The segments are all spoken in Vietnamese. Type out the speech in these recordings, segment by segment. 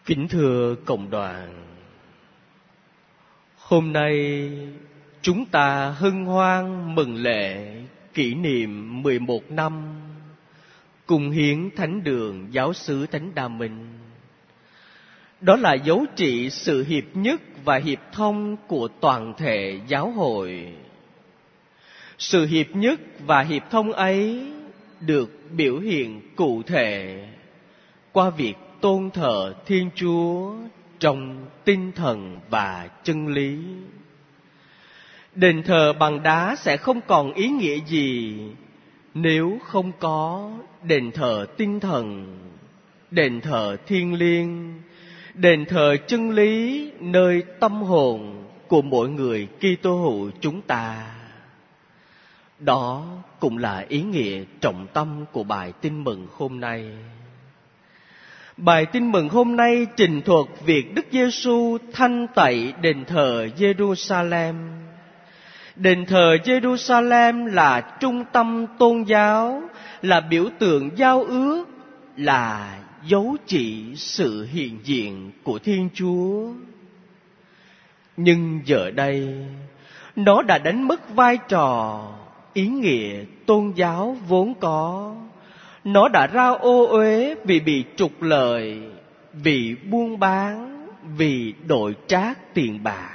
Kính thưa cộng đoàn, hôm nay chúng ta hân hoan mừng lễ kỷ niệm 11 năm cung hiến Thánh đường Giáo xứ Thánh Đa Minh. Đó là dấu trị sự hiệp nhất và hiệp thông của toàn thể giáo hội. Sự hiệp nhất và hiệp thông ấy được biểu hiện cụ thể qua việc tôn thờ Thiên Chúa trong tinh thần và chân lý. Đền thờ bằng đá sẽ không còn ý nghĩa gì nếu không có đền thờ tinh thần, đền thờ thiêng liêng, đền thờ chân lý nơi tâm hồn của mỗi người Kitô hữu chúng ta. Đó cũng là ý nghĩa trọng tâm của bài tin mừng hôm nay. Bài tin mừng hôm nay trình thuật việc Đức Giêsu thanh tẩy đền thờ Giê-ru-sa-lem. Đền thờ Giê-ru-sa-lem là trung tâm tôn giáo, là biểu tượng giao ước, là dấu chỉ sự hiện diện của Thiên Chúa. Nhưng giờ đây, nó đã đánh mất vai trò, ý nghĩa tôn giáo vốn có. Nó đã ra ô uế vì bị trục lợi, vì buôn bán, vì đổi trác tiền bạc.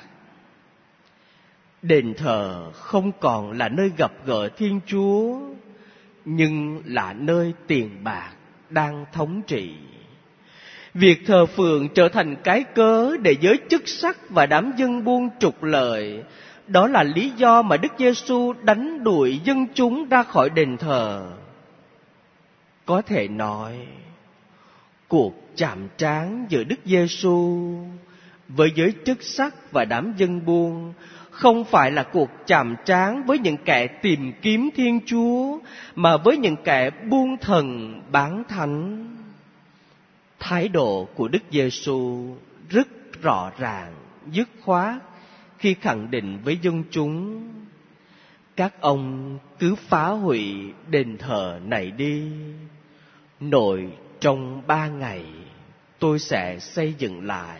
Đền thờ không còn là nơi gặp gỡ Thiên Chúa, nhưng là nơi tiền bạc đang thống trị. Việc thờ phượng trở thành cái cớ để giới chức sắc và đám dân buôn trục lợi. Đó là lý do mà Đức Giêsu đánh đuổi dân chúng ra khỏi đền thờ. Có thể nói, cuộc chạm trán giữa Đức Giêsu với giới chức sắc và đám dân buôn không phải là cuộc chạm trán với những kẻ tìm kiếm Thiên Chúa, mà với những kẻ buôn thần bán thánh. Thái độ của Đức Giêsu rất rõ ràng, dứt khoát khi khẳng định với dân chúng: các ông cứ phá hủy đền thờ này đi, nội trong 3 ngày tôi sẽ xây dựng lại.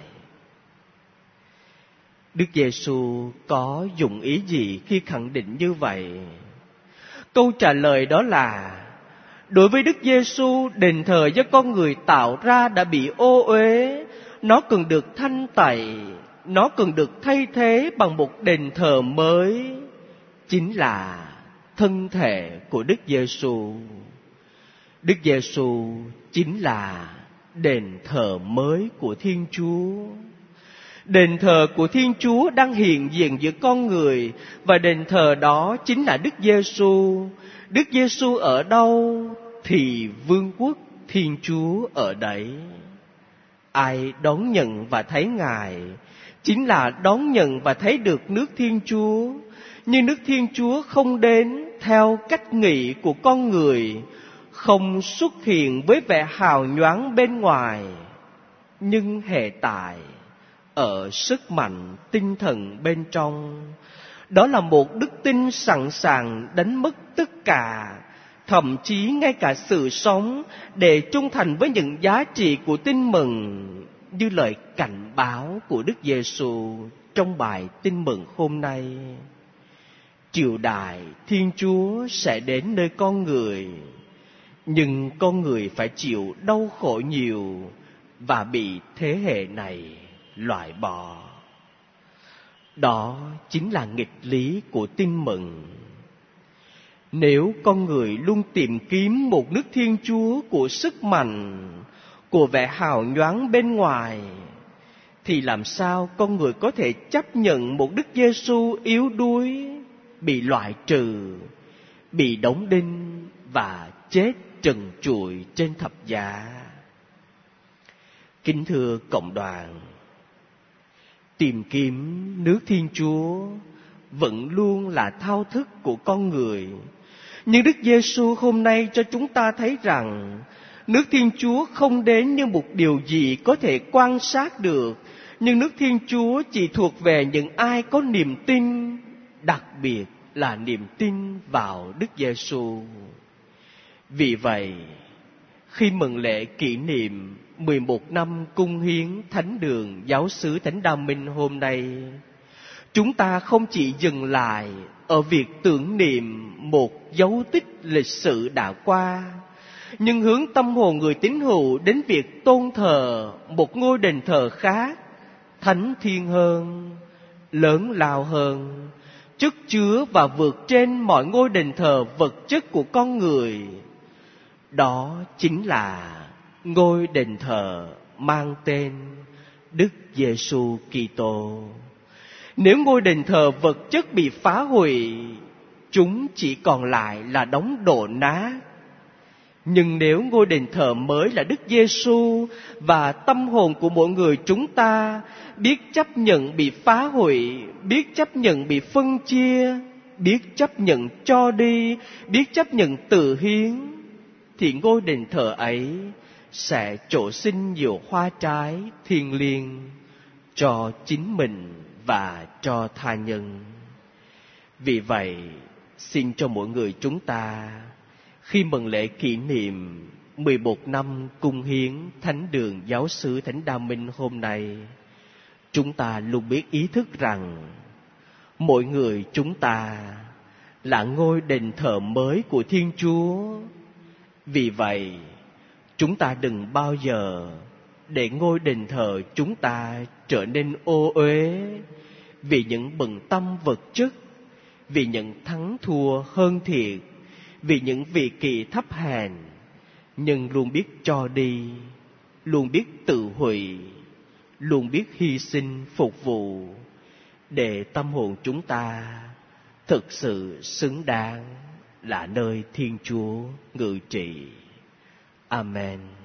Đức Giêsu có dụng ý gì khi khẳng định như vậy? Câu trả lời đó là: đối với Đức Giêsu, đền thờ do con người tạo ra đã bị ô uế, nó cần được thanh tẩy, nó cần được thay thế bằng một đền thờ mới, chính là thân thể của Đức Giêsu. Đức Giêsu chính là đền thờ mới của Thiên Chúa. Đền thờ của Thiên Chúa đang hiện diện giữa con người, và đền thờ đó chính là Đức Giêsu. Đức Giêsu ở đâu thì vương quốc Thiên Chúa ở đấy. Ai đón nhận và thấy Ngài chính là đón nhận và thấy được nước Thiên Chúa. Nhưng nước Thiên Chúa không đến theo cách nghĩ của con người, không xuất hiện với vẻ hào nhoáng bên ngoài, nhưng hệ tại ở sức mạnh tinh thần bên trong. Đó là một đức tin sẵn sàng đánh mất tất cả, thậm chí ngay cả sự sống, để trung thành với những giá trị của tin mừng, như lời cảnh báo của Đức Giêsu trong bài tin mừng hôm nay. Triều đại Thiên Chúa sẽ đến nơi con người, nhưng con người phải chịu đau khổ nhiều và bị thế hệ này loại bỏ. Đó chính là nghịch lý của tin mừng. Nếu con người luôn tìm kiếm một nước Thiên Chúa của sức mạnh, của vẻ hào nhoáng bên ngoài, thì làm sao con người có thể chấp nhận một Đức Giêsu yếu đuối, bị loại trừ, bị đóng đinh và chết trần trụi trên thập giá? Kính thưa cộng đoàn, tìm kiếm nước Thiên Chúa vẫn luôn là thao thức của con người. Nhưng Đức Giêsu hôm nay cho chúng ta thấy rằng nước Thiên Chúa không đến như một điều gì có thể quan sát được, nhưng nước Thiên Chúa chỉ thuộc về những ai có niềm tin, đặc biệt là niềm tin vào Đức Giêsu. Vì vậy, khi mừng lễ kỷ niệm 11 năm cung hiến Thánh đường Giáo xứ Thánh Đa Minh hôm nay, chúng ta không chỉ dừng lại ở việc tưởng niệm một dấu tích lịch sử đã qua, nhưng hướng tâm hồn người tín hữu đến việc tôn thờ một ngôi đền thờ khác, thánh thiêng hơn, lớn lao hơn, chất chứa và vượt trên mọi ngôi đền thờ vật chất của con người. Đó chính là ngôi đền thờ mang tên Đức Giêsu Kitô. Nếu ngôi đền thờ vật chất bị phá hủy, chúng chỉ còn lại là đống đổ nát. Nhưng nếu ngôi đền thờ mới là Đức Giêsu và tâm hồn của mỗi người chúng ta biết chấp nhận bị phá hủy, biết chấp nhận bị phân chia, biết chấp nhận cho đi, biết chấp nhận tự hiến, thì ngôi đền thờ ấy sẽ trổ sinh nhiều hoa trái thiêng liêng cho chính mình và cho tha nhân. Vì vậy, xin cho mỗi người chúng ta, khi mừng lễ kỷ niệm 11 năm cung hiến Thánh đường Giáo xứ Thánh Đa Minh hôm nay, chúng ta luôn biết ý thức rằng mỗi người chúng ta là ngôi đền thờ mới của Thiên Chúa. Vì vậy, chúng ta đừng bao giờ để ngôi đền thờ chúng ta trở nên ô uế vì những bận tâm vật chất, vì những thắng thua hơn thiệt, vì những vị kỷ thấp hèn, nhưng luôn biết cho đi, luôn biết tự hủy, luôn biết hy sinh phục vụ, để tâm hồn chúng ta thực sự xứng đáng là nơi Thiên Chúa ngự trị. Amen.